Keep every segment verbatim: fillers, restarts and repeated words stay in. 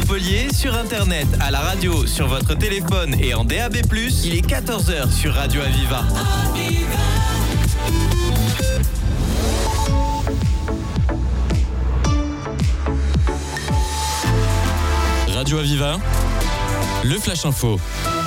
Montpellier, sur internet, à la radio, sur votre téléphone et en D A B plus, il est quatorze heures sur Radio Aviva. Radio Aviva, le Flash Info.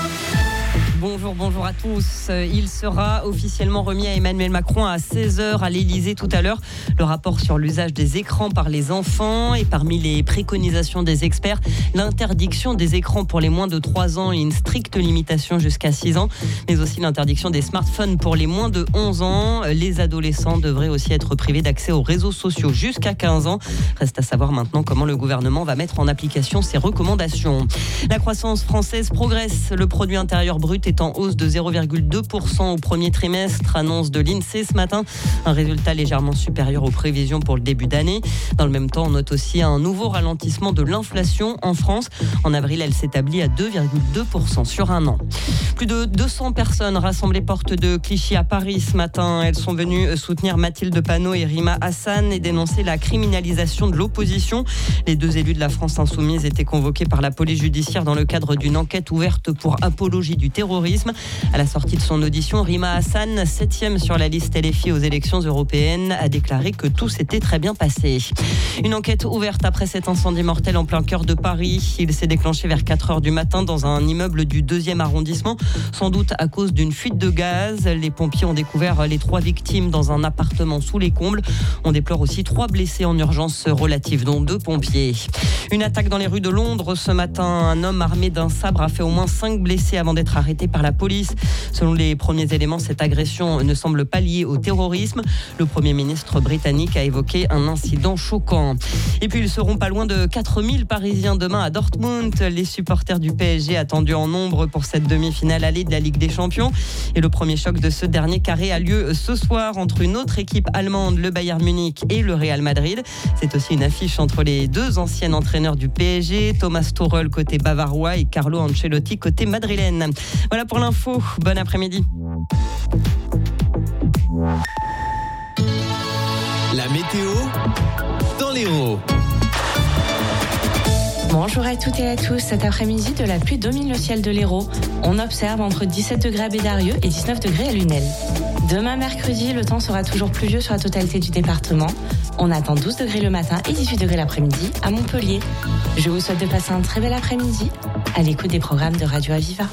Bonjour, bonjour à tous. Il sera officiellement remis à Emmanuel Macron à seize heures à l'Élysée tout à l'heure. Le rapport sur l'usage des écrans par les enfants et parmi les préconisations des experts, l'interdiction des écrans pour les moins de trois ans et une stricte limitation jusqu'à six ans, mais aussi l'interdiction des smartphones pour les moins de onze ans. Les adolescents devraient aussi être privés d'accès aux réseaux sociaux jusqu'à quinze ans. Reste à savoir maintenant comment le gouvernement va mettre en application ces recommandations. La croissance française progresse. Le produit intérieur brut est en hausse de zéro virgule deux pour cent au premier trimestre, annonce de l'INSEE ce matin. Un résultat légèrement supérieur aux prévisions pour le début d'année. Dans le même temps, on note aussi un nouveau ralentissement de l'inflation en France. En avril, elle s'établit à deux virgule deux pour cent sur un an. Plus de deux cents personnes rassemblées porte de Clichy à Paris ce matin. Elles sont venues soutenir Mathilde Panot et Rima Hassan et dénoncer la criminalisation de l'opposition. Les deux élus de la France insoumise étaient convoqués par la police judiciaire dans le cadre d'une enquête ouverte pour apologie du terrorisme. À la sortie de son audition, Rima Hassan, septième sur la liste L F I aux élections européennes, a déclaré que tout s'était très bien passé. Une enquête ouverte après cet incendie mortel en plein cœur de Paris. Il s'est déclenché vers quatre heures du matin dans un immeuble du deuxième arrondissement, sans doute à cause d'une fuite de gaz. Les pompiers ont découvert les trois victimes dans un appartement sous les combles. On déplore aussi trois blessés en urgence relative, dont deux pompiers. Une attaque dans les rues de Londres ce matin. Un homme armé d'un sabre a fait au moins cinq blessés avant d'être arrêté par la police. Selon les premiers éléments, cette agression ne semble pas liée au terrorisme. Le Premier ministre britannique a évoqué un incident choquant. Et puis, ils seront pas loin de quatre mille Parisiens demain à Dortmund. Les supporters du P S G attendus en nombre pour cette demi-finale allée de la Ligue des Champions. Et le premier choc de ce dernier carré a lieu ce soir entre une autre équipe allemande, le Bayern Munich, et le Real Madrid. C'est aussi une affiche entre les deux anciens entraîneurs du P S G, Thomas Tuchel côté bavarois et Carlo Ancelotti côté madrilène. Voilà pour l'info. Bon après-midi. La météo dans l'Hérault. Bonjour à toutes et à tous. Cet après-midi, de la pluie domine le ciel de l'Hérault. On observe entre dix-sept degrés à Bédarieux et dix-neuf degrés à Lunel. Demain mercredi, le temps sera toujours pluvieux sur la totalité du département. On attend douze degrés le matin et dix-huit degrés l'après-midi à Montpellier. Je vous souhaite de passer un très bel après-midi à l'écoute des programmes de Radio Aviva.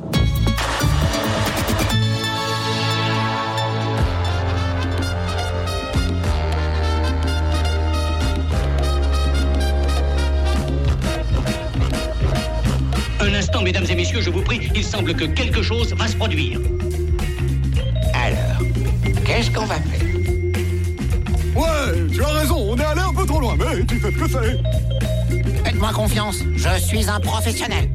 Un instant, mesdames et messieurs, je vous prie, il semble que quelque chose va se produire. Alors, qu'est-ce qu'on va faire? Ouais, tu as raison, on est allé un peu trop loin, mais tu fais ce que c'est. Faites-moi confiance, je suis un professionnel.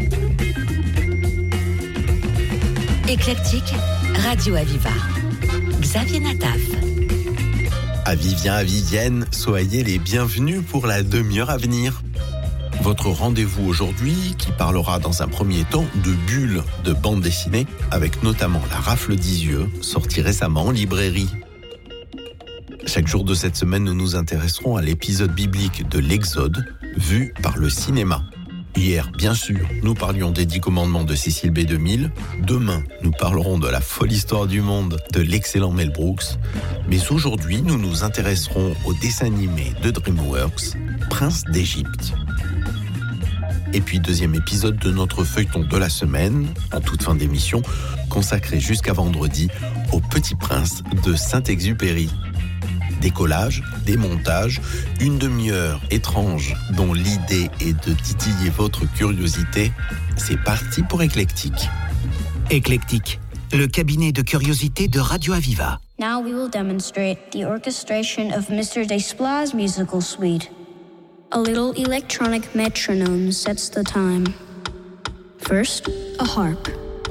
Éclectique, Radio Aviva. Xavier Nataf. Aviviens, Aviviennes, soyez les bienvenus pour la demi-heure à venir. Votre rendez-vous aujourd'hui qui parlera dans un premier temps de bulles de bande dessinée avec notamment La Rafle d'Isieux, sortie récemment en librairie. Chaque jour de cette semaine, nous nous intéresserons à l'épisode biblique de l'Exode, vu par le cinéma. Hier, bien sûr, nous parlions des dix commandements de Cécile B deux mille. Demain, nous parlerons de la folle histoire du monde de l'excellent Mel Brooks. Mais aujourd'hui, nous nous intéresserons au dessin animé de DreamWorks, Prince d'Égypte. Et puis, deuxième épisode de notre feuilleton de la semaine, en toute fin d'émission, consacré jusqu'à vendredi au Petit Prince de Saint-Exupéry. Des collages, des montages, une demi-heure étrange dont l'idée est de titiller votre curiosité. C'est parti pour Éclectique. Éclectique, le cabinet de curiosité de Radio Aviva. Now we will demonstrate the orchestration of Mister Despla's musical suite. A little electronic metronome sets the time. First, a harp.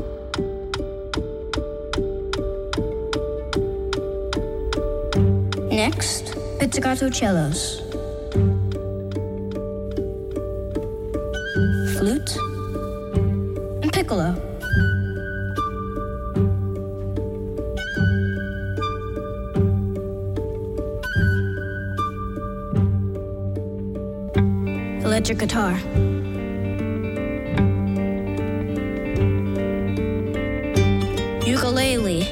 Next, pizzicato cellos. Flute and piccolo. Electric guitar. ukulele.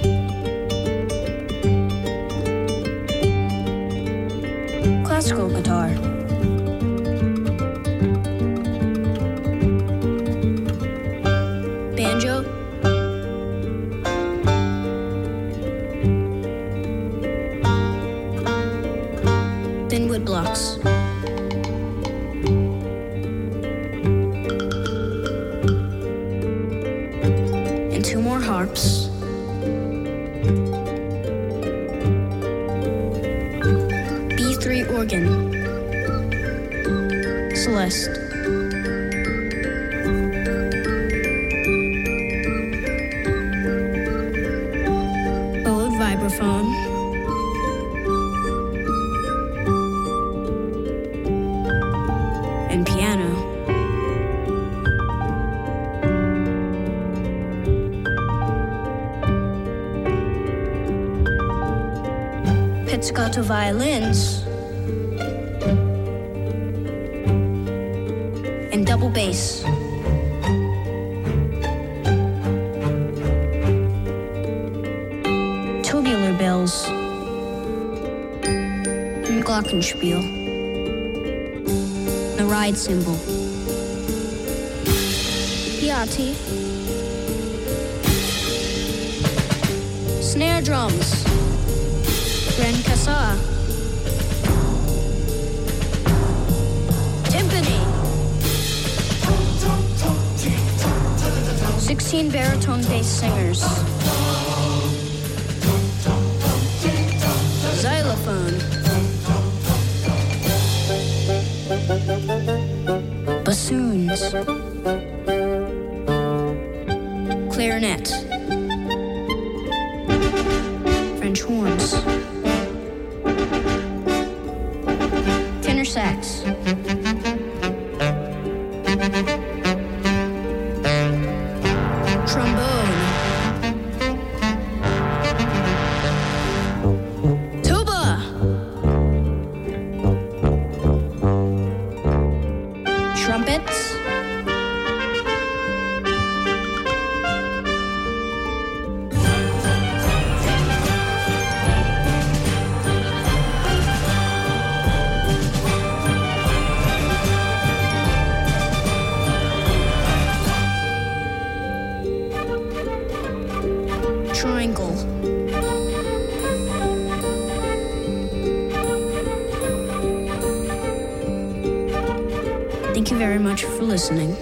Classical guitar. Banjo. Then wood blocks. And two more harps. B three organ. Celeste. Bowed vibraphone. And piano. Pizzicato violins. And double bass. Tubular bells. And glockenspiel. The ride cymbal. Piatti. Snare drums. Grand Cassa. Timpani. Sixteen baritone bass singers. Xylophone. Bassoons. Clarinet. French horns. Tenor sax. Trombone. Tuba. Trumpets. Triangle. Thank you very much for listening.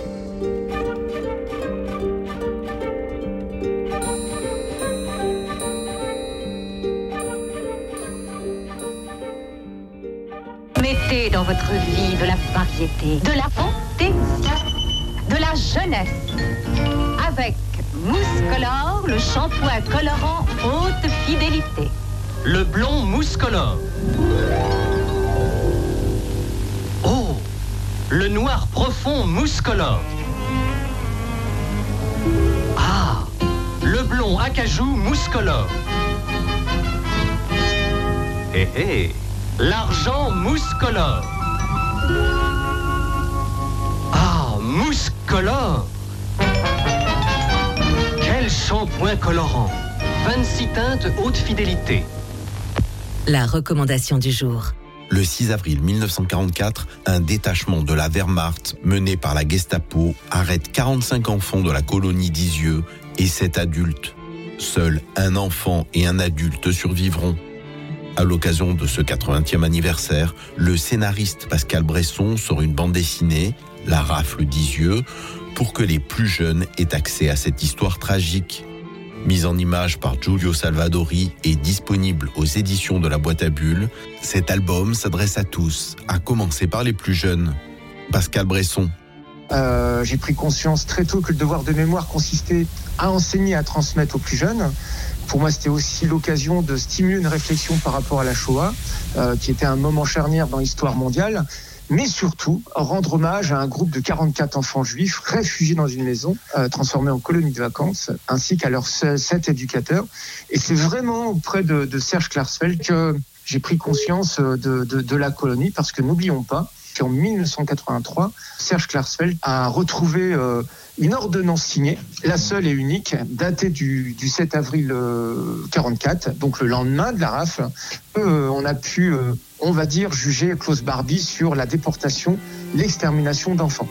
Mettez dans votre vie de la variété, de la fantaisie, de la jeunesse. Avec Mouscolor, le shampoing colorant haute fidélité. Le blond Mouscolor. Oh, le noir profond Mouscolor. Ah, le blond acajou Mouscolor. Hé hé, l'argent Mouscolor. Ah, Mouscolor. Quel shampoing colorant. vingt-six teintes haute fidélité. La recommandation du jour. Le six avril mille neuf cent quarante-quatre, un détachement de la Wehrmacht mené par la Gestapo arrête quarante-cinq enfants de la colonie d'Isieux et sept adultes. Seuls un enfant et un adulte survivront. À l'occasion de ce quatre-vingtième anniversaire, le scénariste Pascal Bresson sort une bande dessinée, La Rafle d'Isieux, pour que les plus jeunes aient accès à cette histoire tragique. Mise en image par Giulio Salvadori et disponible aux éditions de la Boîte à Bulles, cet album s'adresse à tous, à commencer par les plus jeunes. Pascal Bresson. Euh, j'ai pris conscience très tôt que le devoir de mémoire consistait à enseigner, à transmettre aux plus jeunes. Pour moi, c'était aussi l'occasion de stimuler une réflexion par rapport à la Shoah, euh, qui était un moment charnière dans l'histoire mondiale. Mais surtout, rendre hommage à un groupe de quarante-quatre enfants juifs réfugiés dans une maison, euh, transformée en colonie de vacances, ainsi qu'à leurs sept éducateurs. Et c'est vraiment auprès de, de Serge Klarsfeld que j'ai pris conscience de, de, de la colonie, parce que n'oublions pas Puis en mille neuf cent quatre-vingt-trois, Serge Klarsfeld a retrouvé euh, une ordonnance signée, la seule et unique, datée du, du sept avril euh, quarante-quatre, donc le lendemain de la rafle. Euh, on a pu, euh, on va dire, juger Klaus Barbie sur la déportation, l'extermination d'enfants.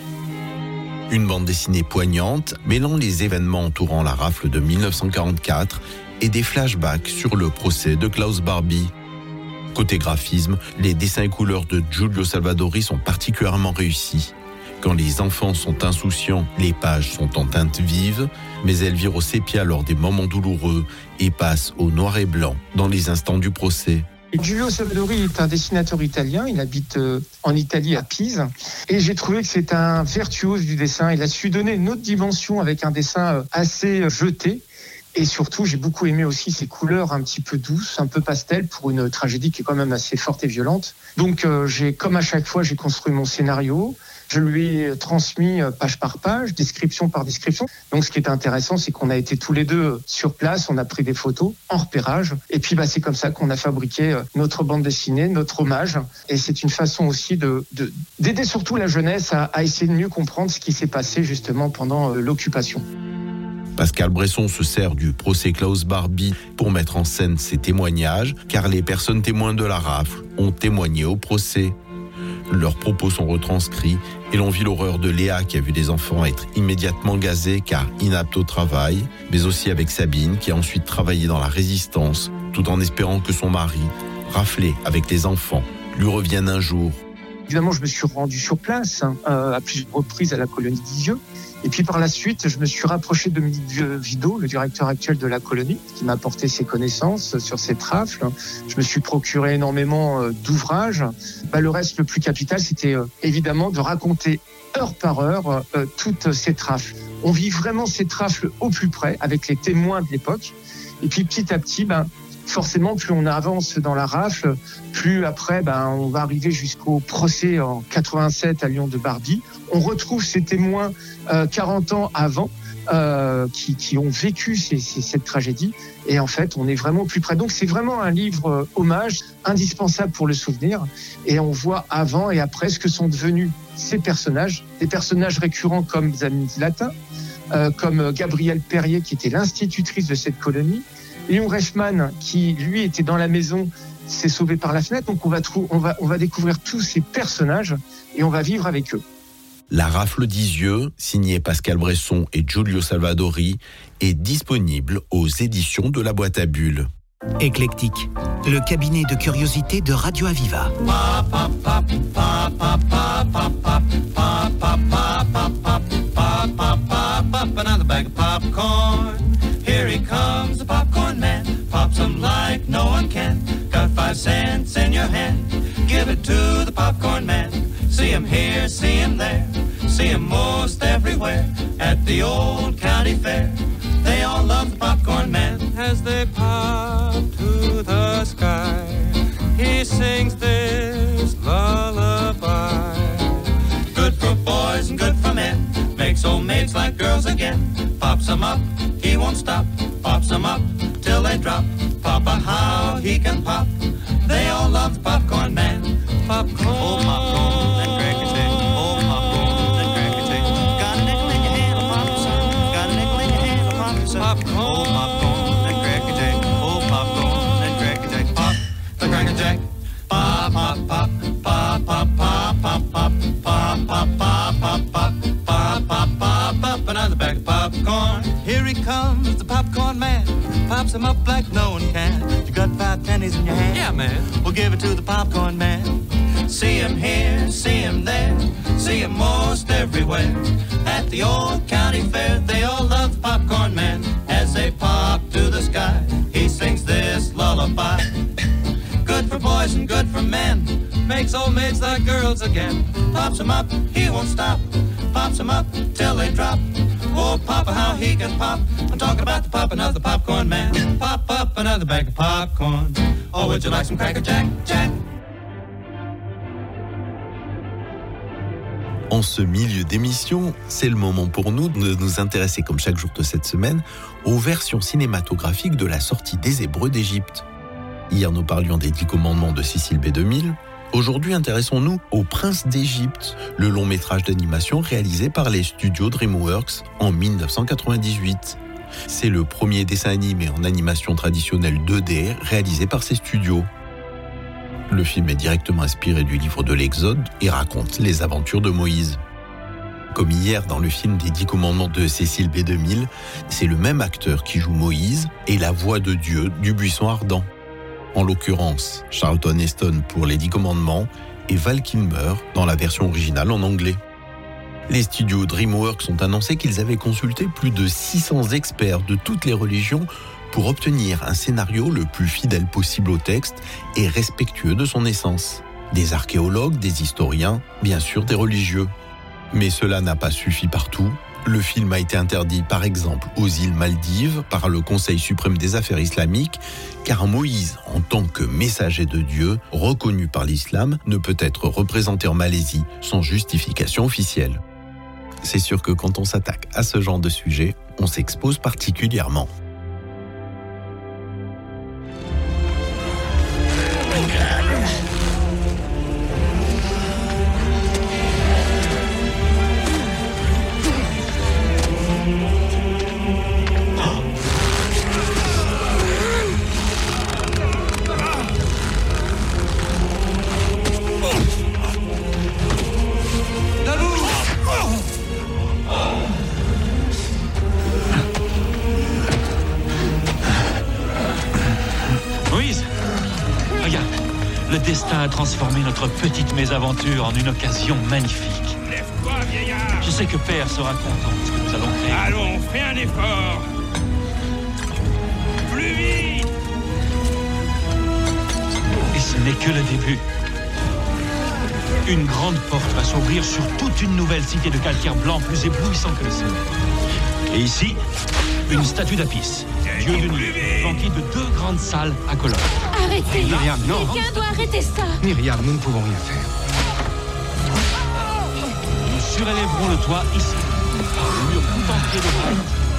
Une bande dessinée poignante, mêlant les événements entourant la rafle de mille neuf cent quarante-quatre et des flashbacks sur le procès de Klaus Barbie. Côté graphisme, les dessins et couleurs de Giulio Salvadori sont particulièrement réussis. Quand les enfants sont insouciants, les pages sont en teinte vive, mais elles virent au sépia lors des moments douloureux et passent au noir et blanc dans les instants du procès. Giulio Salvadori est un dessinateur italien, il habite en Italie à Pise, et j'ai trouvé que c'est un virtuose du dessin. Il a su donner une autre dimension avec un dessin assez jeté. Et surtout, j'ai beaucoup aimé aussi ces couleurs un petit peu douces, un peu pastel, pour une tragédie qui est quand même assez forte et violente. Donc, euh, j'ai, comme à chaque fois, j'ai construit mon scénario. Je lui ai transmis page par page, description par description. Donc, ce qui est intéressant, c'est qu'on a été tous les deux sur place, on a pris des photos en repérage. Et puis, bah, c'est comme ça qu'on a fabriqué notre bande dessinée, notre hommage. Et c'est une façon aussi de, de, d'aider surtout la jeunesse à, à essayer de mieux comprendre ce qui s'est passé justement pendant euh, l'occupation. Pascal Bresson se sert du procès Klaus Barbie pour mettre en scène ses témoignages, car les personnes témoins de la rafle ont témoigné au procès. Leurs propos sont retranscrits et l'on vit l'horreur de Léa qui a vu des enfants être immédiatement gazés car inaptes au travail, mais aussi avec Sabine qui a ensuite travaillé dans la résistance, tout en espérant que son mari, raflé avec les enfants, lui revienne un jour. Évidemment, je me suis rendu sur place hein, à plusieurs reprises à la colonie d'Isieux. Et puis par la suite, je me suis rapproché de Dominique Vidot, le directeur actuel de la colonie, qui m'a apporté ses connaissances sur cette rafle. Je me suis procuré énormément d'ouvrages. Bah, le reste, le plus capital, c'était euh, évidemment de raconter heure par heure euh, toute cette rafle. On vit vraiment cette rafle au plus près, avec les témoins de l'époque. Et puis petit à petit, bah, forcément, plus on avance dans la rafle, plus après, ben, on va arriver jusqu'au procès en quatre-vingt-sept à Lyon de Barbie. On retrouve ces témoins euh, quarante ans avant euh, qui, qui ont vécu ces, ces, cette tragédie. Et en fait, on est vraiment au plus près. Donc, c'est vraiment un livre euh, hommage, indispensable pour le souvenir. Et on voit avant et après ce que sont devenus ces personnages. Des personnages récurrents comme Zamine Latin, euh, comme Gabrielle Perrier, qui était l'institutrice de cette colonie. Léon Reichmann, qui lui était dans la maison, s'est sauvé par la fenêtre. Donc on va, trou- on va, on va découvrir tous ces personnages et on va vivre avec eux. La rafle d'Isieux, signée Pascal Bresson et Giulio Salvadori, est disponible aux éditions de la Boîte à Bulles. Éclectique, le cabinet de curiosité de Radio Aviva. Here he comes, the popcorn man. Pop some like no one can. Got five cents in your hand. Give it to the popcorn man. See him here, see him there. See him most everywhere. At the old county fair. They all love the popcorn man. As they pop to the sky, he sings this lullaby. Good for boys and good for men. Makes old maids like girls again. Pops them up, he won't stop. Pops them up till they drop. Papa, how he can pop. They all love the popcorn man. Popcorn. Oh, popcorn and crackety. Oh, popcorn and crackety. Got a nickel in your hand, I'll pop you some. Got a nickel in your hand, I'll pop you some. Popcorn. Oh, popcorn and crackety. Oh, popcorn and crackety. Pop the cracker jack. Pop, pop, pop. Pop, pop, pop, pop, pop. Pop, pop, pop, pop, pop. Pop, pop, pop, pop. Another bag of popcorn. Here he comes, the popcorn man. Pops them up like no one can. You got five pennies in your hand? Yeah, man. We'll give it to the popcorn man. See him here, see him there. See him most everywhere. At the old county fair, they all love the popcorn man. As they pop to the sky, he sings this lullaby. Good for boys and good for men. Makes old maids like girls again. Pops them up, he won't stop. Pops them up till they drop. Oh, Papa, how he can pop. I'm talking about the popping of the popcorn man. Pop up another bag of popcorn. Oh, would you like some Cracker Jack? Jack? En ce milieu d'émission, c'est le moment pour nous de nous intéresser, comme chaque jour de cette semaine, aux versions cinématographiques de la sortie des Hébreux d'Égypte. Hier, nous parlions des Dix Commandements de Cécile B deux mille. Aujourd'hui, intéressons-nous au Prince d'Égypte, le long métrage d'animation réalisé par les studios DreamWorks en dix-neuf cent quatre-vingt-dix-huit. C'est le premier dessin animé en animation traditionnelle deux D réalisé par ces studios. Le film est directement inspiré du livre de l'Exode et raconte les aventures de Moïse. Comme hier dans le film des Dix Commandements de Cécile B deux mille, c'est le même acteur qui joue Moïse et la voix de Dieu du buisson ardent. En l'occurrence, Charlton Heston pour les Dix Commandements et Val Kilmer dans la version originale en anglais. Les studios DreamWorks ont annoncé qu'ils avaient consulté plus de six cents experts de toutes les religions pour obtenir un scénario le plus fidèle possible au texte et respectueux de son essence. Des archéologues, des historiens, bien sûr des religieux. Mais cela n'a pas suffi partout. Le film a été interdit par exemple aux îles Maldives par le Conseil suprême des affaires islamiques, car Moïse, en tant que messager de Dieu, reconnu par l'islam, ne peut être représenté en Malaisie sans justification officielle. C'est sûr que quand on s'attaque à ce genre de sujet, on s'expose particulièrement. Le destin a transformé notre petite mésaventure en une occasion magnifique. Lève-toi, vieillard! Je sais que Père sera content de ce que nous allons créer. Allons, fais un effort! Plus vite! Et ce n'est que le début. Une grande porte va s'ouvrir sur toute une nouvelle cité de calcaire blanc plus éblouissant que le soleil. Et ici, une statue d'Apis, dieu du Nil, flanquée de deux grandes salles à colonnes. Arrêtez! Myriam, non! Quelqu'un doit arrêter ça! Myriam, nous ne pouvons rien faire. Nous surélèverons le toit ici, par le mur tout entier de briques.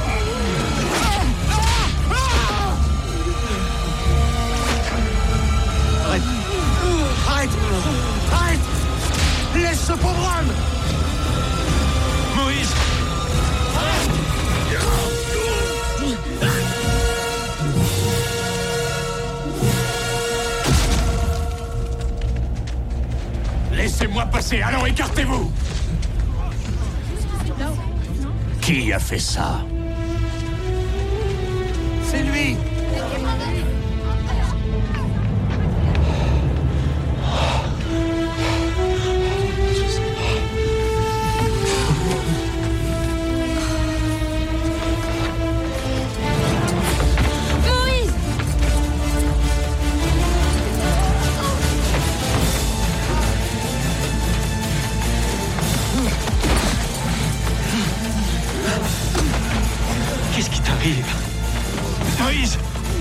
Arrête! Arrête! Arrête! Laisse ce pauvre homme! Moïse! Laissez-moi passer, alors écartez-vous! Qui a fait ça? C'est lui! Qu'est-ce qui t'arrive? Moïse!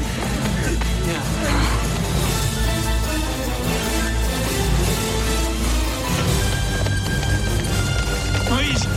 Moïse!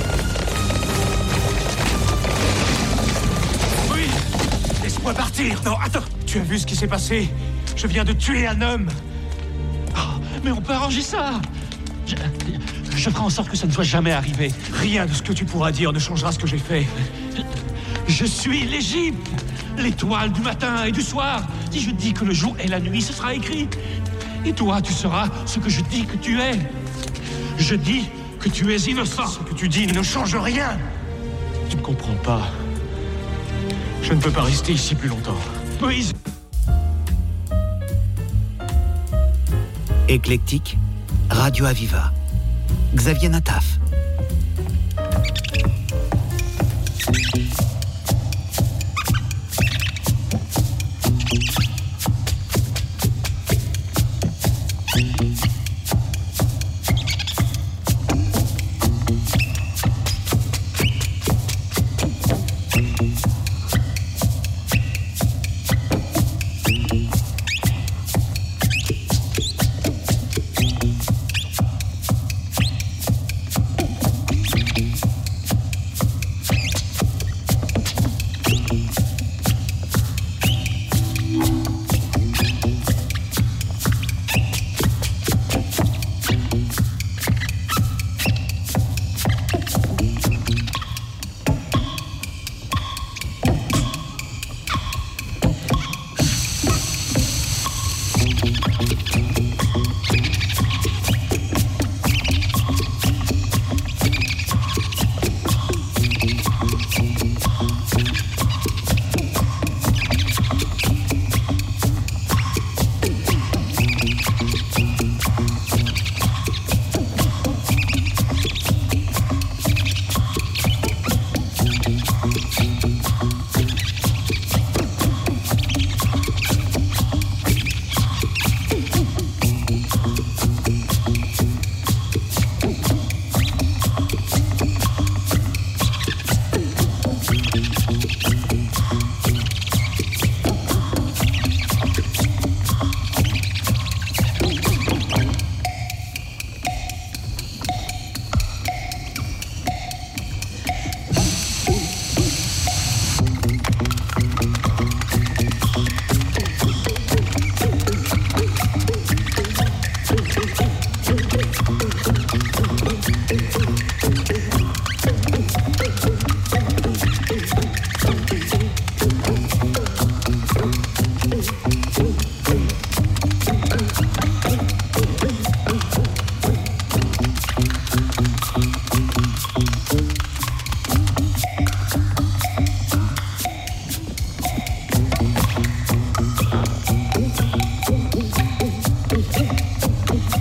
Moïse! Laisse-moi partir! Non, attends! Tu as vu ce qui s'est passé? Je viens de tuer un homme! Oh, mais on peut arranger ça! Je, je ferai en sorte que ça ne soit jamais arrivé. Rien de ce que tu pourras dire ne changera ce que j'ai fait. Je suis l'Égypte, l'étoile du matin et du soir. Si je dis que le jour et la nuit, ce sera écrit. Et toi, tu seras ce que je dis que tu es. Je dis que tu es innocent. Ce que tu dis ne change rien. Tu ne comprends pas. Je ne peux pas rester ici plus longtemps. Moïse! Éclectique, Radio Aviva. Xavier Nataf.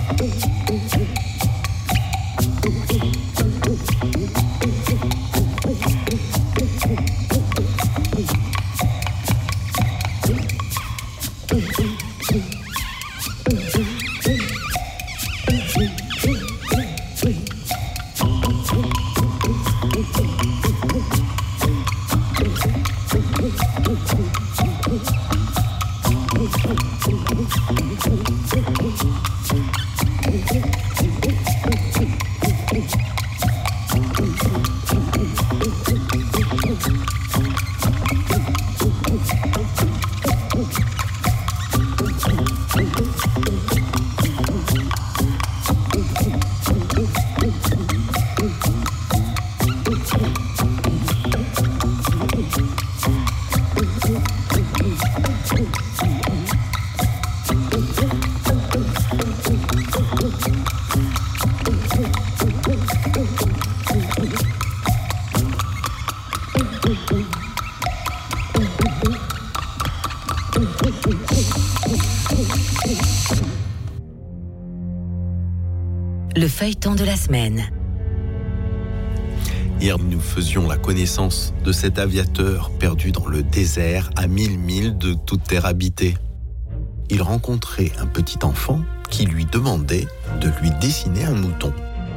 Le feuilleton de la semaine. Hier, nous faisions la connaissance de cet aviateur perdu dans le désert à mille milles de toute terre habitée. Il rencontrait un petit enfant qui lui demandait de lui dessiner un mouton.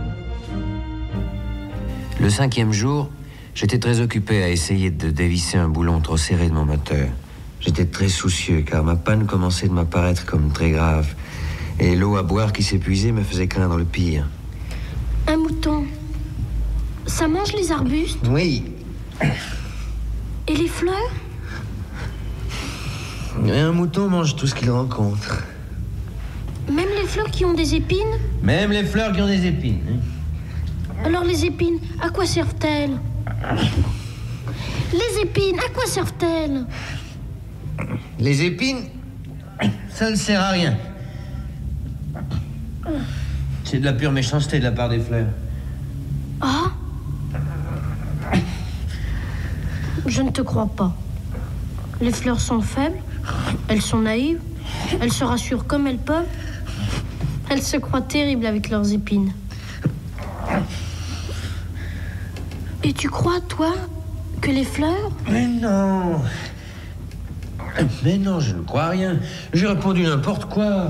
Le cinquième jour, j'étais très occupé à essayer de dévisser un boulon trop serré de mon moteur. J'étais très soucieux car ma panne commençait de m'apparaître comme très grave. Et l'eau à boire qui s'épuisait me faisait craindre le pire. Un mouton, ça mange les arbustes? Oui. Et les fleurs? Et un mouton mange tout ce qu'il rencontre. Même les fleurs qui ont des épines? Même les fleurs qui ont des épines. Alors les épines, à quoi servent-elles? Les épines, à quoi servent-elles? Les épines, ça ne sert à rien. C'est de la pure méchanceté de la part des fleurs. Ah? Je ne te crois pas. Les fleurs sont faibles, elles sont naïves, elles se rassurent comme elles peuvent. Elles se croient terribles avec leurs épines. Et tu crois, toi, que les fleurs... Mais non. Mais non, je ne crois rien. J'ai répondu n'importe quoi.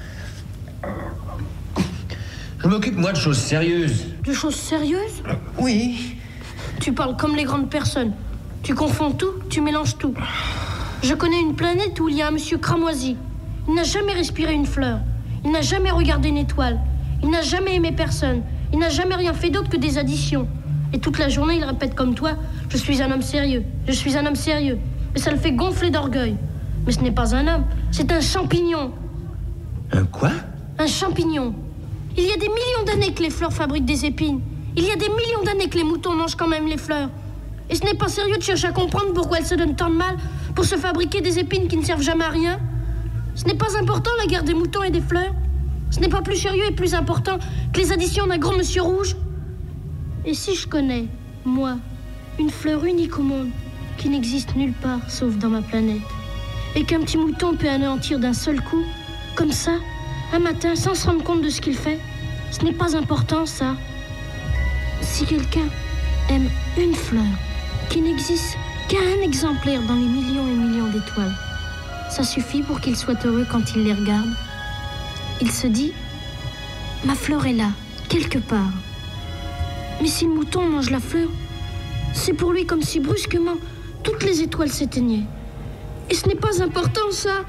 Je m'occupe, moi, de choses sérieuses. De choses sérieuses? Oui. Tu parles comme les grandes personnes. Tu confonds tout, tu mélanges tout. Je connais une planète où il y a un monsieur cramoisi. Il n'a jamais respiré une fleur. Il n'a jamais regardé une étoile. Il n'a jamais aimé personne. Il n'a jamais rien fait d'autre que des additions. Et toute la journée, il répète comme toi, « Je suis un homme sérieux, je suis un homme sérieux. » Mais ça le fait gonfler d'orgueil. Mais ce n'est pas un homme, c'est un champignon. Un quoi? Un champignon. Il y a des millions d'années que les fleurs fabriquent des épines. Il y a des millions d'années que les moutons mangent quand même les fleurs. Et ce n'est pas sérieux de chercher à comprendre pourquoi elles se donnent tant de mal pour se fabriquer des épines qui ne servent jamais à rien. Ce n'est pas important, la guerre des moutons et des fleurs. Ce n'est pas plus sérieux et plus important que les additions d'un grand monsieur rouge. Et si je connais, moi, une fleur unique au monde qui n'existe nulle part sauf dans ma planète, et qu'un petit mouton peut anéantir d'un seul coup, comme ça, un matin, sans se rendre compte de ce qu'il fait, ce n'est pas important, ça. Si quelqu'un aime une fleur qui n'existe qu'un exemplaire dans les millions et millions d'étoiles, ça suffit pour qu'il soit heureux quand il les regarde. Il se dit, ma fleur est là, quelque part. Mais si le mouton mange la fleur, c'est pour lui comme si brusquement toutes les étoiles s'éteignaient. Et ce n'est pas important, ça.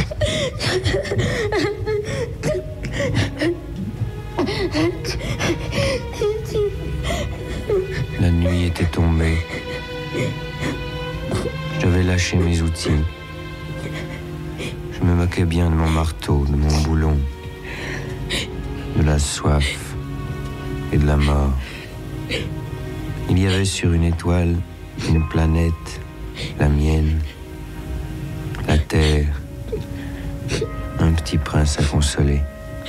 La nuit était tombée. J'avais lâché mes outils. Je me moquais bien de mon marteau, de mon boulon, de la soif et de la mort. Il y avait sur une étoile une planète, la mienne, la terre, un petit prince à consoler.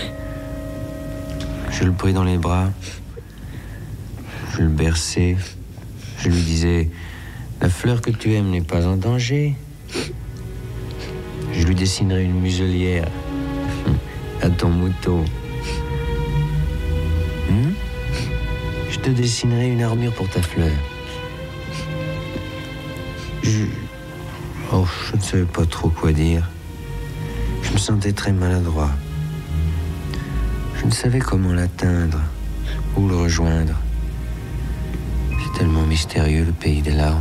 Je le pris dans les bras, je le berçais, je lui disais, la fleur que tu aimes n'est pas en danger. Je lui dessinerai une muselière à ton mouton. te dessinerai une armure pour ta fleur. Je... Oh, je ne savais pas trop quoi dire. Je me sentais très maladroit. Je ne savais comment l'atteindre ou le rejoindre. C'est tellement mystérieux, le pays des larmes.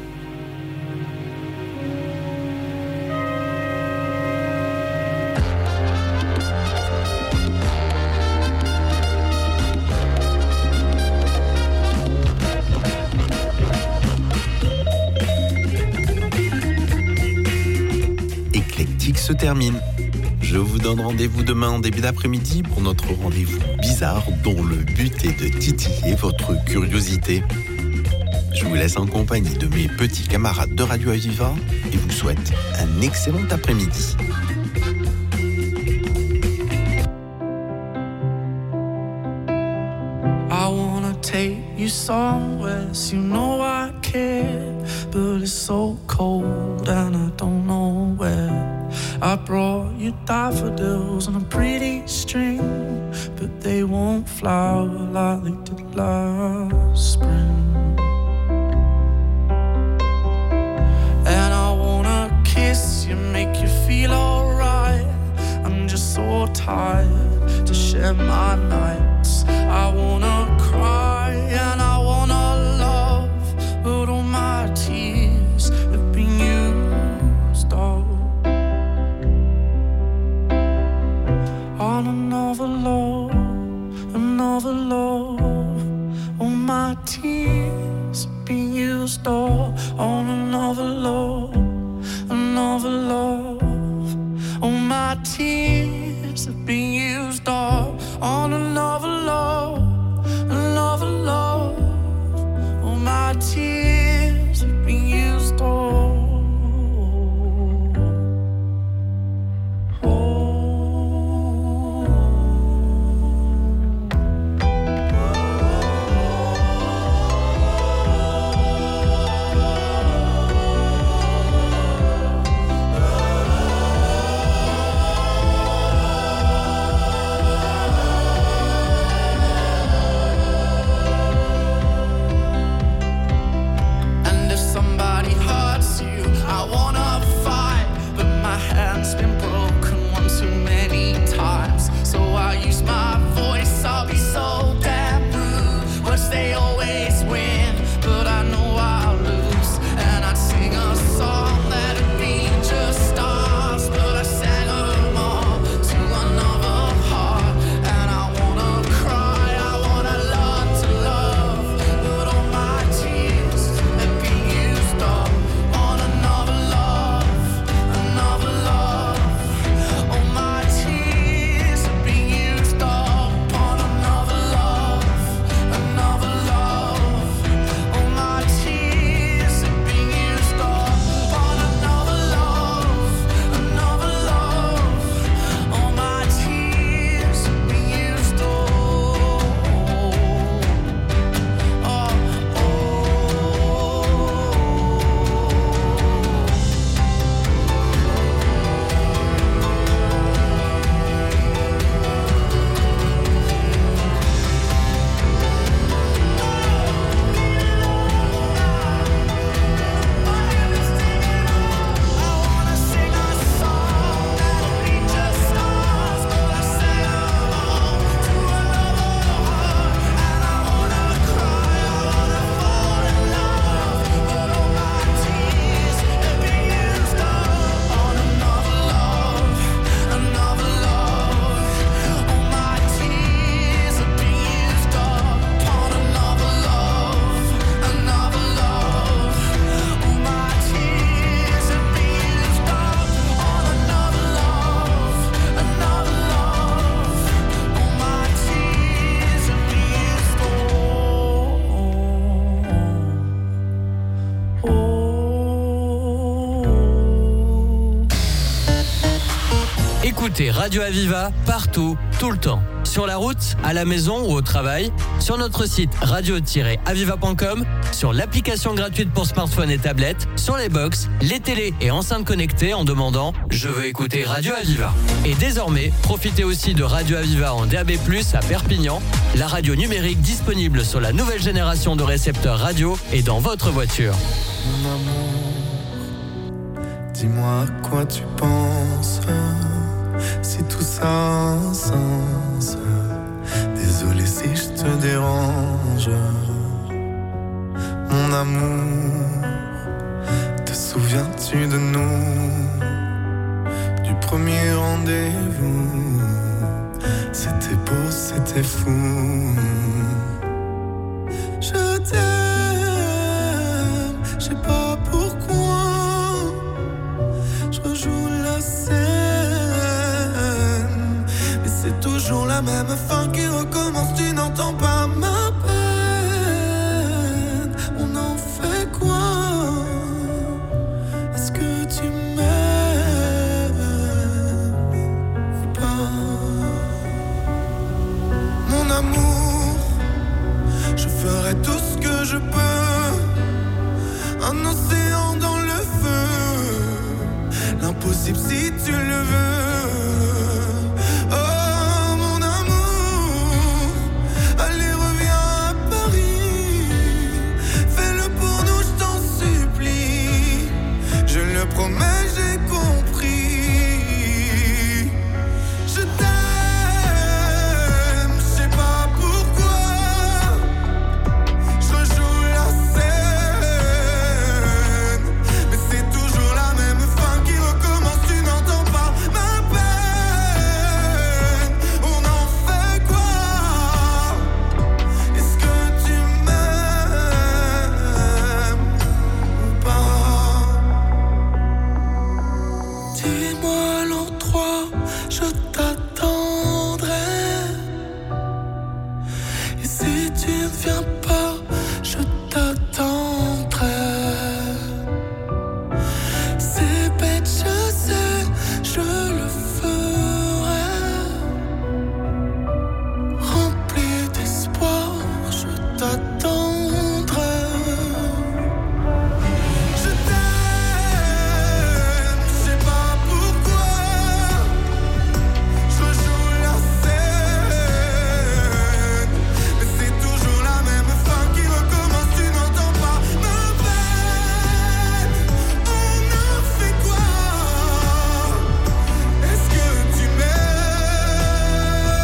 Se termine. Je vous donne rendez-vous demain en début d'après-midi pour notre rendez-vous bizarre dont le but est de titiller votre curiosité. Je vous laisse en compagnie de mes petits camarades de Radio Aviva et vous souhaite un excellent après-midi. I wanna take you somewhere, so you know I care, but it's so cold and I don't know where. I brought you daffodils on a pretty string, but they won't flower like they did last spring. And I wanna kiss you, make you feel alright. I'm just so tired to share my nights. I wanna cry and I wanna love, but all my tears have been used up on another love, another love. All my tears have been used up on another love, another love. All my tears have been used up on another love, another love. All my tears have been used up. Radio Aviva partout, tout le temps. Sur la route, à la maison ou au travail, sur notre site radio tiret aviva point com, sur l'application gratuite pour smartphone et tablette, sur les box, les télés et enceintes connectées en demandant « Je veux écouter Radio Aviva ». Et désormais, profitez aussi de Radio Aviva en D A B plus, à Perpignan, la radio numérique disponible sur la nouvelle génération de récepteurs radio et dans votre voiture. Mon amour, dis-moi à quoi tu penses, si tout ça a un sens. Désolé si je te dérange. Mon amour, te souviens-tu de nous, du premier rendez-vous? C'était beau, c'était fou. Je t'aime, je sais pas pourquoi. Je rejoue la scène, mais c'est toujours la même fin qui recommence. Tu n'entends pas ma peine. On en fait quoi? Est-ce que tu m'aimes ou pas? Mon amour, je ferai tout ce que je peux. Un océan dans le feu, l'impossible si tu le veux. Oh mon amour, allez reviens à Paris. Fais-le pour nous, je t'en supplie. Je le promets, j'ai compris. Je t'aime, je sais pas pourquoi. Je rejoue la scène, mais c'est toujours la même fin qui recommence. Tu n'entends pas ma peine. On en fait quoi? Est-ce que tu m'aimes ou pas? Dis-moi l'endroit, je t'attendrai. Et si tu ne viens pas, je t'attendrai. C'est bête, je sais, je le ferai. Rempli d'espoir, je t'attendrai. Je t'aime, je sais pas pourquoi. Je rejoue la scène, mais c'est toujours la même fin qui recommence. Tu n'entends pas ma peine. On en fait quoi? Est-ce que tu m'aimes?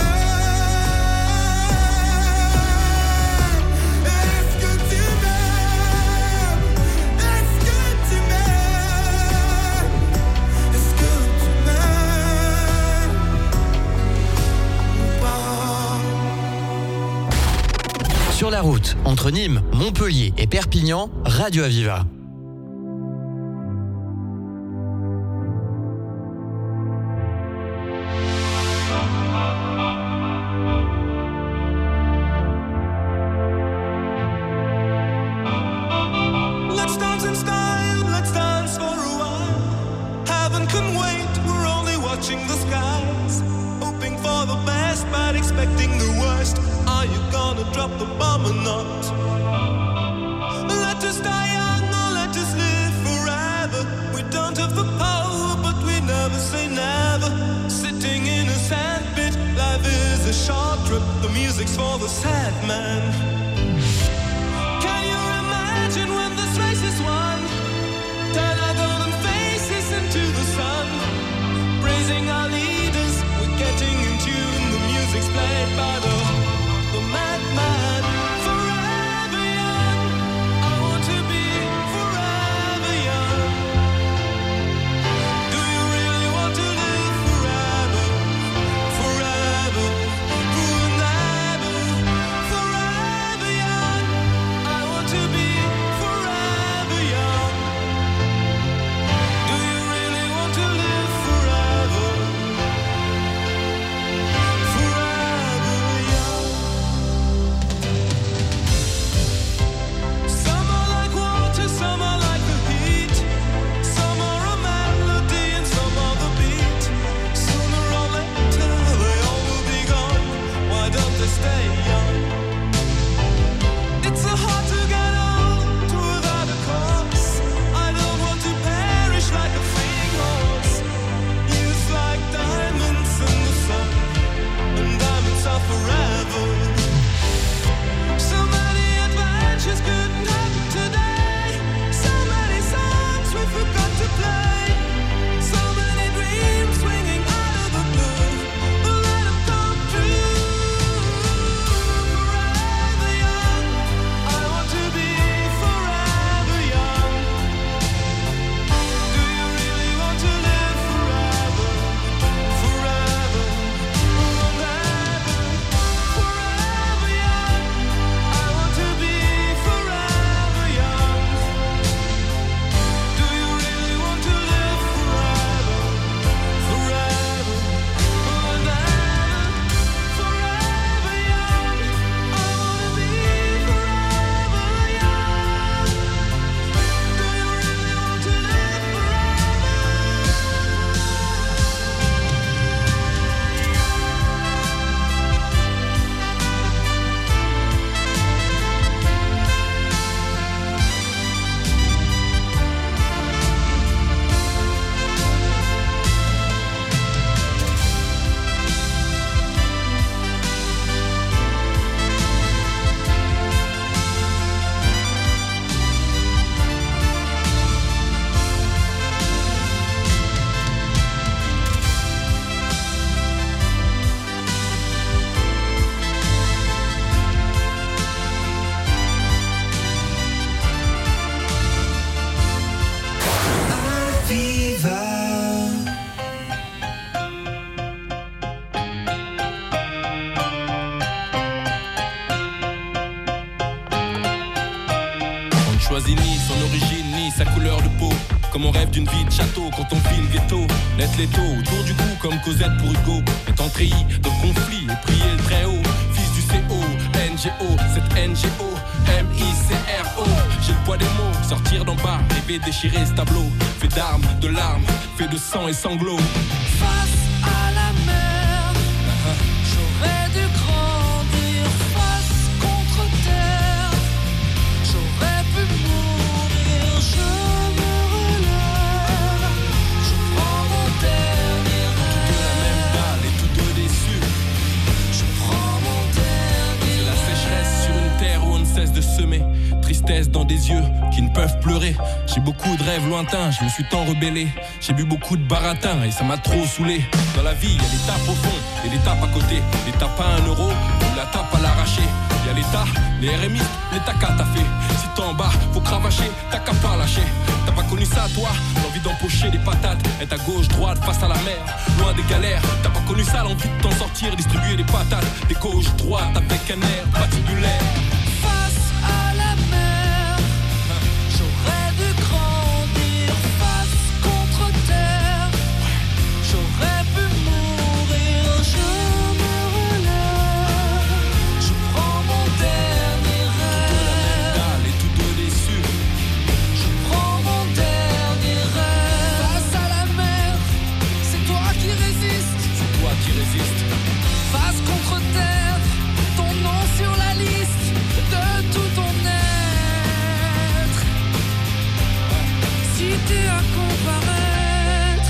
Est-ce que tu m'aimes? Est-ce que tu m'aimes? Est-ce que tu m'aimes ou pas? Sur la route, entre Nîmes, Montpellier et Perpignan, Radio Aviva. Let's dance in style, let's dance for a while. Heaven can wait, we're only watching the skies. Hoping for the best, but expecting the worst. Are you gonna drop the bomb or not? Let us die young or let us live forever. We don't have the power, but we never say never. Sitting in a sandpit, life is a short trip. The music's for the sad man. Can you imagine when this race is won? Turn our golden faces into the sun. Praising our leaders, we're getting in tune. The music's played by the, the madman. Forever young, I want to be forever young. Do you really want to live forever? Forever, forever, forever young. I want to be forever young. Do you really want to live forever? stay young. It's so hard to get old without a cause. I don't want to perish like a fleeting horse. Youth like diamonds in the sun, and diamonds are forever. So many adventures couldn't happen today. So many songs we forgot to play. So many dreams swinging out of the blue. But let them come true. Forever young, I want to be forever young. Do you really want to live forever? Forever, forever, forever young. I want to be forever young. Do you really want to live forever? Forever, forever, forever young. I want to be forever young. Do you really want to live On ne choisit ni son origine ni sa couleur de peau. Comme on rêve d'une vie de château quand on vit le ghetto. L'être l'étau autour du cou comme Cosette pour Hugo. Étant treillis dans le conflit et prier le très haut. Fils du C O, N G O, cette N G O, M I C R O. J'ai le poids des mots, sortir d'en bas, rêver déchirer ce tableau. Fait d'armes, de larmes, fait de sang et sanglots. face à la mer? J'aurais dû grandir face contre terre. J'aurais pu mourir, je me relève. Je prends mon dernier De la même rêve. balle et tous deux déçus. Je prends mon dernier C'est la sécheresse sur une terre où on ne cesse de semer. Tristesse dans des yeux qui ne peuvent pleurer. J'ai beaucoup de rêves lointains, je me suis tant rebellé. J'ai bu beaucoup de baratin et ça m'a trop saoulé. Dans la vie, il y a l'étape au fond et l'étape à côté. L'étape à un euro ou la tape à l'arracher. Il y a l'état, les R M I, l'état qu'à t'as fait. Si t'es en bas, faut cravacher, t'as qu'à pas lâcher. T'as pas connu ça toi, l'envie d'empocher des patates. Être à gauche, droite, face à la mer, loin des galères. T'as pas connu ça, l'envie de t'en sortir, distribuer des patates. Des gauche, droite, avec un air patibulaire. face à la mer. J'aurais dû grandir face contre terre. J'aurais pu mourir, je me relève. Je prends mon dernier rêve. Dalle et tous deux déçus. Je prends mon dernier rêve. Face à la mer, c'est toi qui résistes. C'est toi qui résistes. Face contre terre, ton nom sur la liste de tout ton être. Si t'es à comparaître,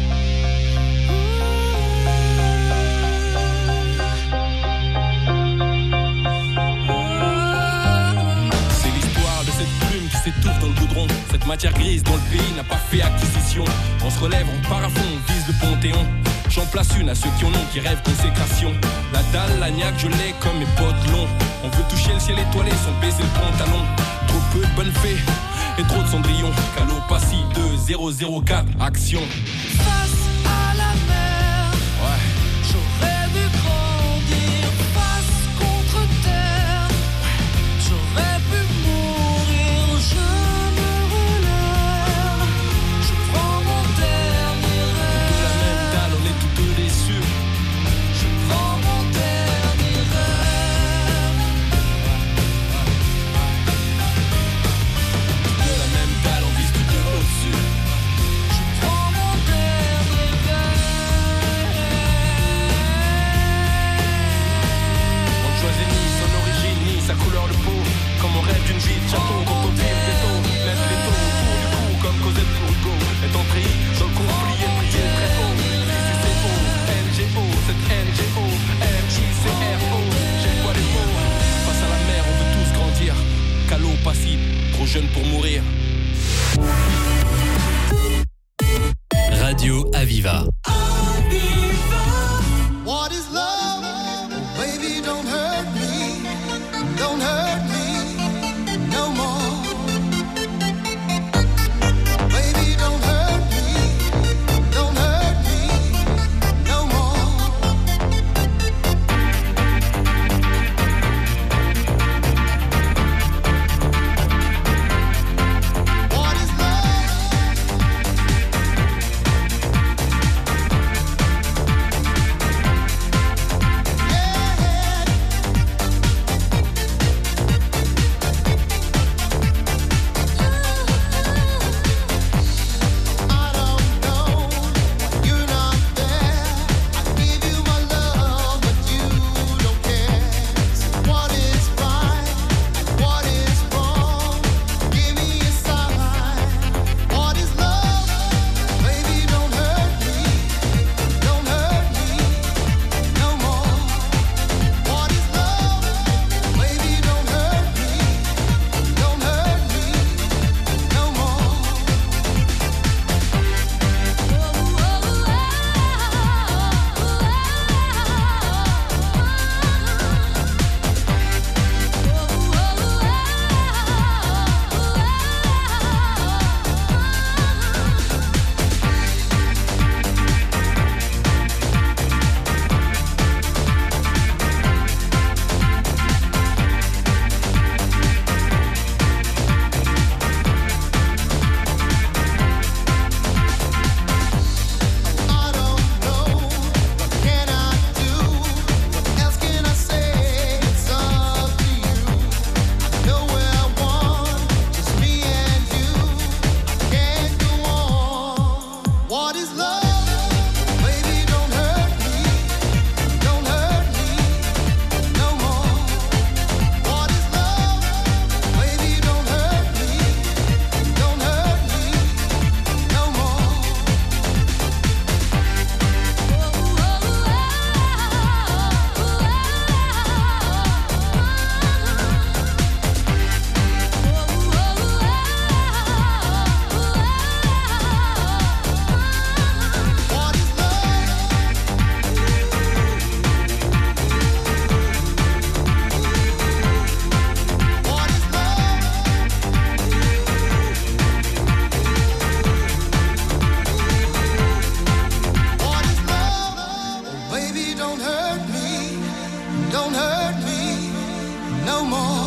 C'est l'histoire de cette plume qui s'étouffe dans le goudron. Cette matière grise dont le pays n'a pas fait acquisition. On se relève, on part à fond, on vise le Panthéon. J'en place une à ceux qui en ont, qui rêvent consécration. La dalle, l'agnac, je l'ai comme mes potes longs. On veut toucher le ciel étoilé sans baisser le pantalon. Trop peu de bonnes fées et trop de cendrillon. Calopassie deux zéro zéro quatre, action. face à la mer. Ouais. J'aurais dû grandir face contre terre. J'aurais pu mourir, je me relève. Je prends mon dernier De la même rêve. dalle, on est tous deux déçus. Je prends mon dernier rêve. De la même dalle, on vise tous deux au-dessus. Je prends mon dernier don't hurt me no more. Baby, don't hurt me, don't hurt me no more. What is love? Baby, don't hurt me, don't hurt me no more.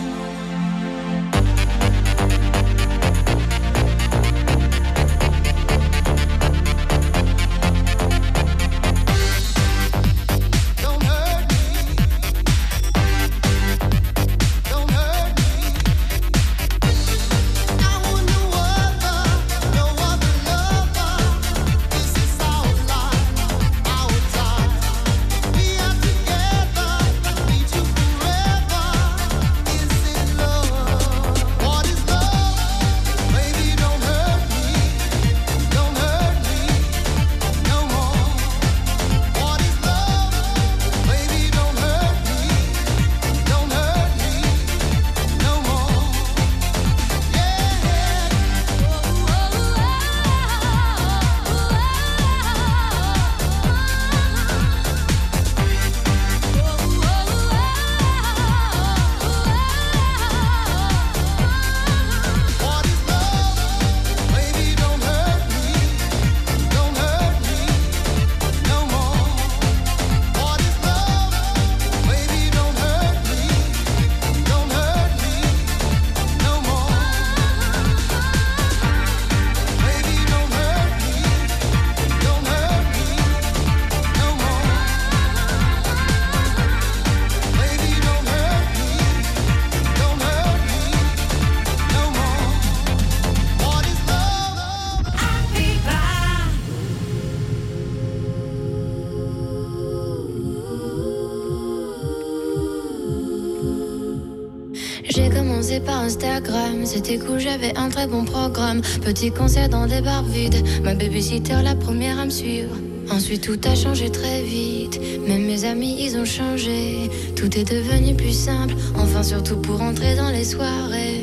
J'ai commencé par Instagram, c'était cool, j'avais un très bon programme. Petit concert dans des bars vides, ma babysitter la première à me suivre. Ensuite tout a changé très vite, même mes amis ils ont changé. Tout est devenu plus simple, enfin surtout pour entrer dans les soirées.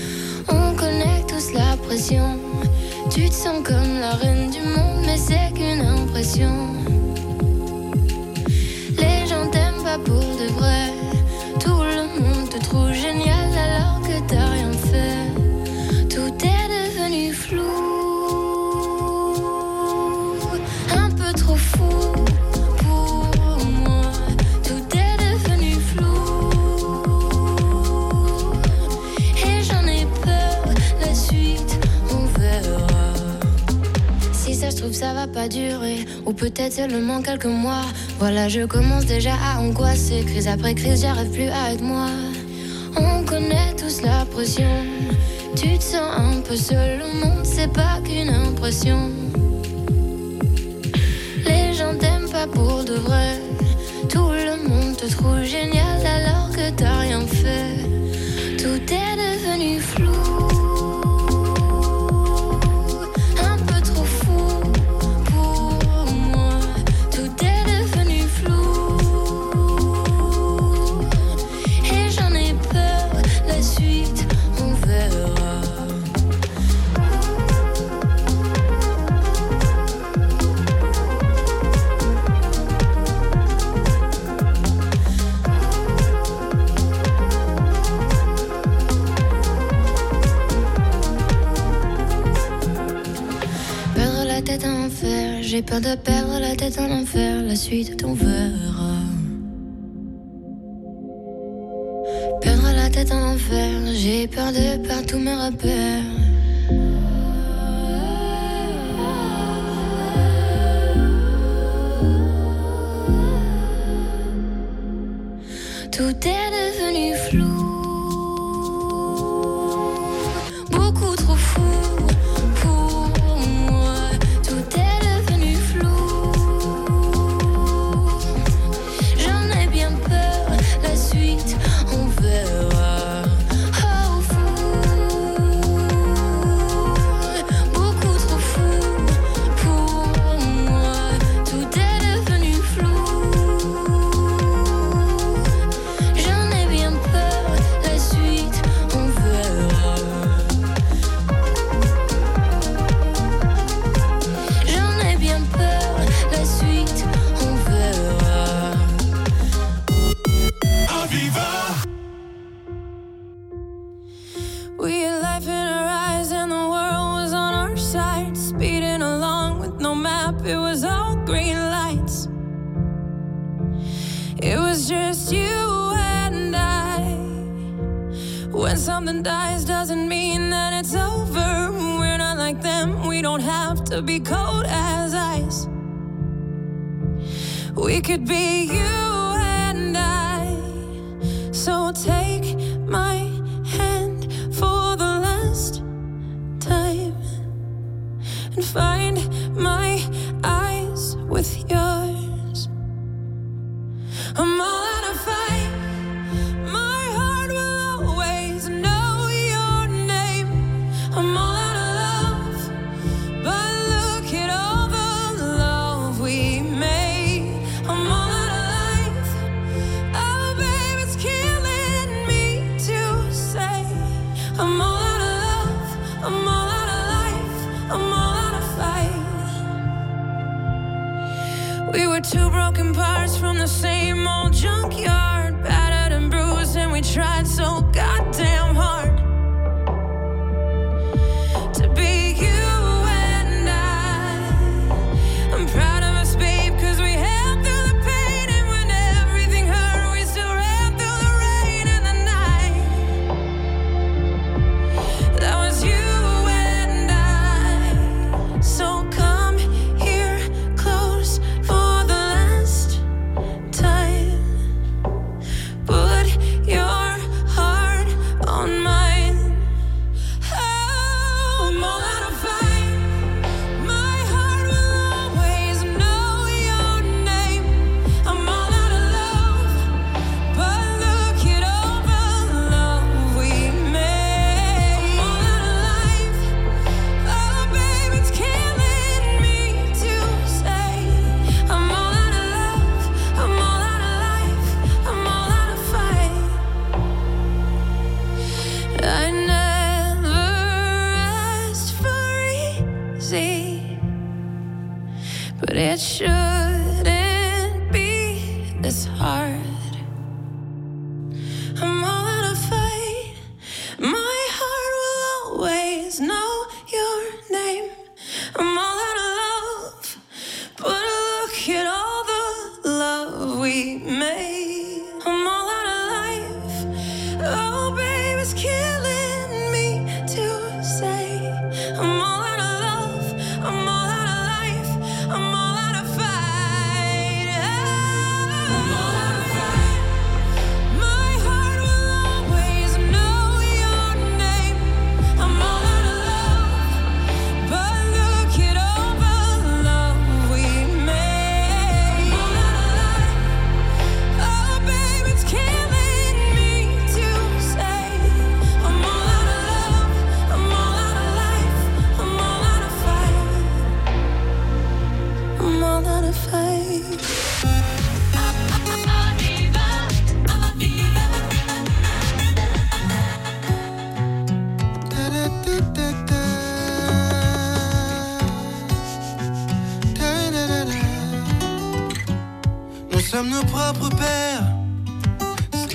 On connaît tous la pression, tu te sens comme la reine du monde, mais c'est qu'une impression. Les gens t'aiment pas pour de vrai, tout le monde te va durer, ou peut-être seulement quelques mois. Voilà, je commence déjà à angoisser. Crise après crise, j'arrive plus à être moi. On connaît tous la pression. Tu te sens un peu seul, le monde c'est pas qu'une impression. Les gens t'aiment pas pour de vrai. Tout le monde te trouve génial alors que t'as rien fait. Tout est devenu flou. J'ai peur de perdre la tête en enfer, la suite on verra. Perdre la tête en enfer, j'ai peur de perdre tous mes repères. Tout est devenu flou. Beaucoup trop fou. Something dies doesn't mean that it's over. We're not like them, we don't have to be cold as ice. We could be you and I. So take my hand for the last time and find my eyes with yours. I'm all out of fight. My heart will always know your name. I'm all out of love, but look at all the love we made. I'm all out of life. Oh, babe, it's killing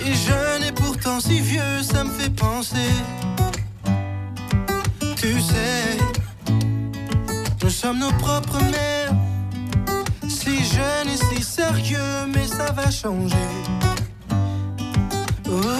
Si jeune et pourtant si vieux, ça me fait penser. Tu sais, nous sommes nos propres mères. Si jeune et si sérieux, mais ça va changer. Oh, oh,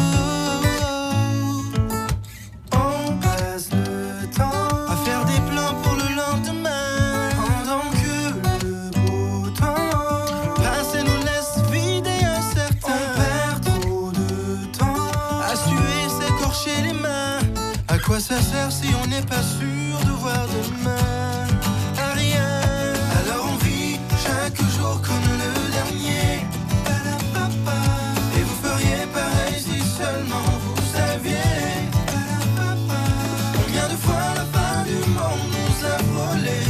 oh. On passe le temps à faire des plans pour le lendemain, pendant que le beau temps passe et nous laisse vides et incertains. On perd trop de temps à suer, s'écorcher les mains. À quoi ça sert si on n'est pas sûr de voir demain? À rien. Alors on vit chaque jour comme le dernier. Et vous feriez pareil si seulement vous saviez. Combien de fois la fin du monde nous a frôlé.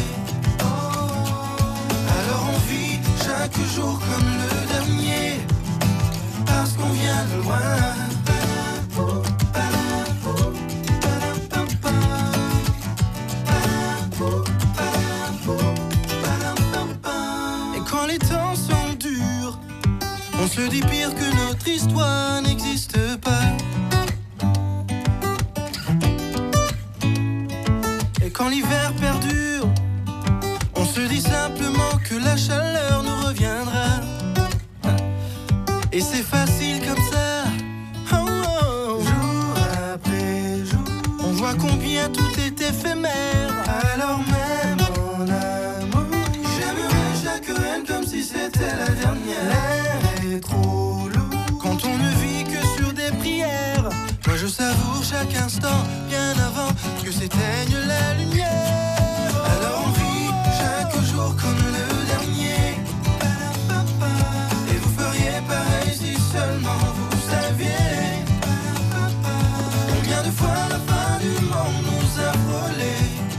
Alors on vit chaque jour comme le dernier, parce qu'on vient de loin. Les temps sont durs, on se dit pire que notre histoire n'existe pas. Et quand l'hiver perdure, on se dit simplement que la chaleur nous reviendra. Et c'est facile comme ça, oh oh. Jour après jour, on voit combien tout est éphémère. Alors même en amour, comme si c'était la dernière. L'air est trop lourd quand on ne vit que sur des prières. Moi je savoure chaque instant bien avant que s'éteigne la lumière. Alors on vit chaque jour comme le dernier. Et vous feriez pareil si seulement vous saviez. Combien de fois la fin du monde nous a frôlé.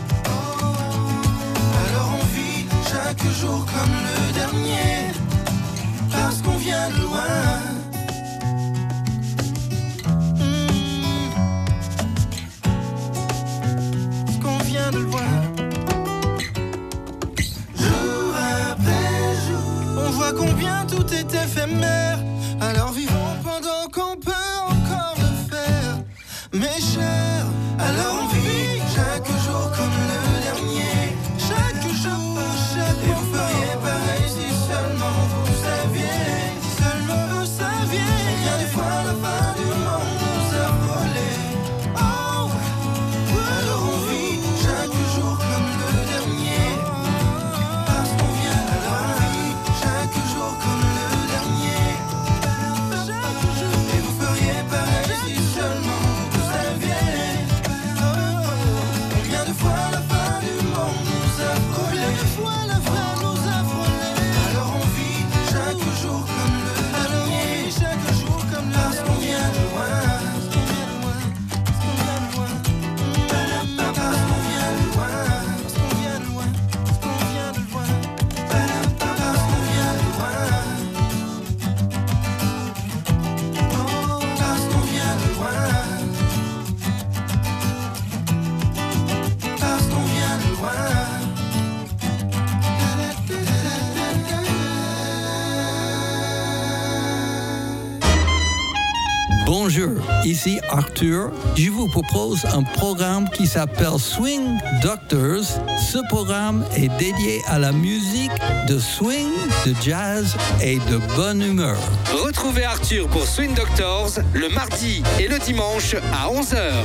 Alors on vit chaque jour comme le dernier, parce qu'on vient de loin. Mmh. Parce qu'on vient de loin. Jour après jour, on voit combien tout est éphémère. Alors vivons pendant qu'on peut encore le faire. Mes chers, alors on vit chaque jour comme le dernier. Chaque jour, chaque jour. Et vous feriez pareil si seulement vous saviez. Si seulement vous saviez. Combien de fois la fin du monde nous a frôlé. Oh, alors on vit chaque jour comme le dernier, parce qu'on vient de loin. On vit chaque jour comme le dernier. Et vous feriez pareil si seulement vous saviez. Combien de fois la fin du monde nous a frôlé. Alors on vit chaque jour comme le dernier, chaque jour comme le parce qu'on vient de loin, parce qu'on vient de loin, parce qu'on vient de loin, parce qu'on vient de loin, parce qu'on vient de loin, parce qu'on vient de loin, parce qu'on vient de loin, parce qu'on vient de loin, parce qu'on vient de loin. Bonjour, ici Arthur. Je vous propose un programme qui s'appelle Swing Doctors. Ce programme est dédié à la musique de swing, de jazz et de bonne humeur. Retrouvez Arthur pour Swing Doctors le mardi et le dimanche à onze heures.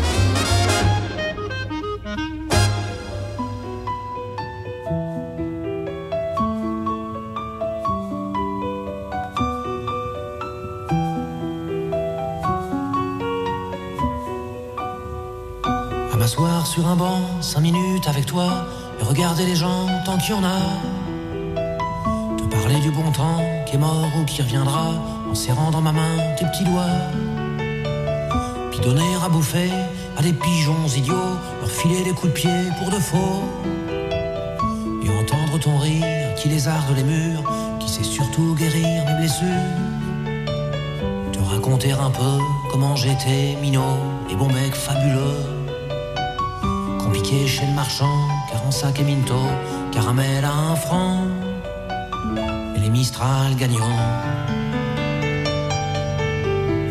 M'asseoir sur un banc, cinq minutes avec toi, et regarder les gens tant qu'il y en a. Te parler du bon temps qui est mort ou qui reviendra, en serrant dans ma main tes petits doigts. Puis donner à bouffer à des pigeons idiots, leur filer des coups de pied pour de faux. Et entendre ton rire qui lézarde les murs, qui sait surtout guérir mes blessures. Te raconter un peu comment j'étais minot et bon mec fabuleux. Compliqué chez le marchand, car en sac et minto, caramel à un franc, et les Mistral gagnants.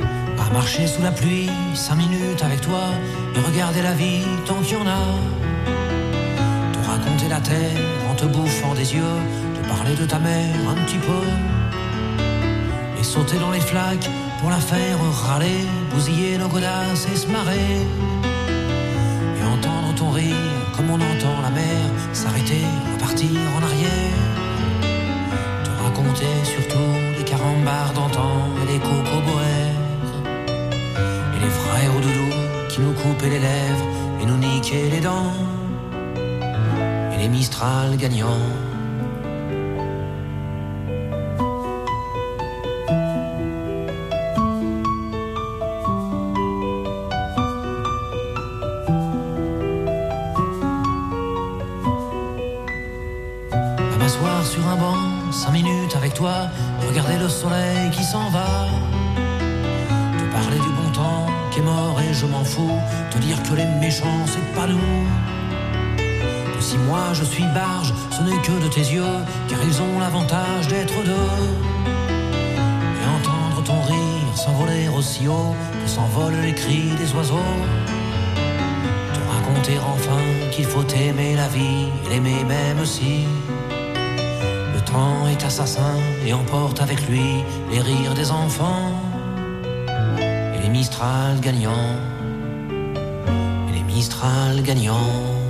marcher sous la pluie, cinq minutes avec toi, et regarder la vie tant qu'il y en a. Te raconter la terre en te bouffant des yeux, te parler de ta mère un petit peu, et sauter dans les flaques pour la faire râler, bousiller nos godasses et se marrer, et entendre ton rire comme on entend la mer s'arrêter, repartir en arrière. Te raconter surtout les carambars d'antan et les cocoboères, et les frères au doudou qui nous coupaient les lèvres et nous niquaient les dents, et les Mistral gagnants. À m'asseoir sur un banc, cinq minutes avec toi, regarder le soleil qui s'en va, te parler du bon temps qui est mort et je m'en fous, te dire que les méchants c'est pas nous, que si moi je suis barge, ce n'est que de tes yeux, car ils ont l'avantage d'être deux, et entendre ton rire s'envoler aussi haut que s'envolent les cris des oiseaux, te raconter enfin qu'il faut aimer la vie et l'aimer même si le temps est assassin et emporte avec lui les rires des enfants et les Mistral gagnants, et les Mistral gagnants.